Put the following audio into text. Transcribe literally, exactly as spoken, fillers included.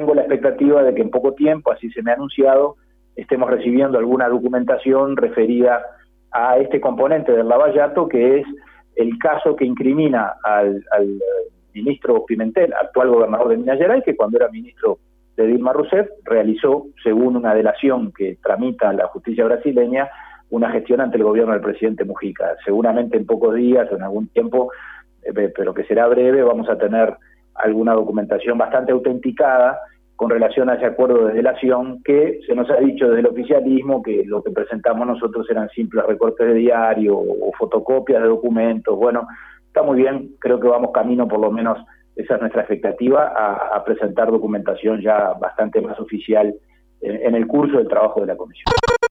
tengo la expectativa de que en poco tiempo, así se me ha anunciado, estemos recibiendo alguna documentación referida a este componente del lavallato, que es el caso que incrimina al, al ministro Pimentel, actual gobernador de Minas Gerais, que cuando era ministro de Dilma Rousseff realizó, según una delación que tramita la justicia brasileña, una gestión ante el gobierno del presidente Mujica. Seguramente en pocos días o en algún tiempo, eh, pero que será breve, vamos a tener alguna documentación bastante autenticada con relación a ese acuerdo de delación, que se nos ha dicho desde el oficialismo que lo que presentamos nosotros eran simples recortes de diario o, o fotocopias de documentos. Bueno, está muy bien, creo que vamos camino, por lo menos esa es nuestra expectativa, a, a presentar documentación ya bastante más oficial en, en el curso del trabajo de la comisión.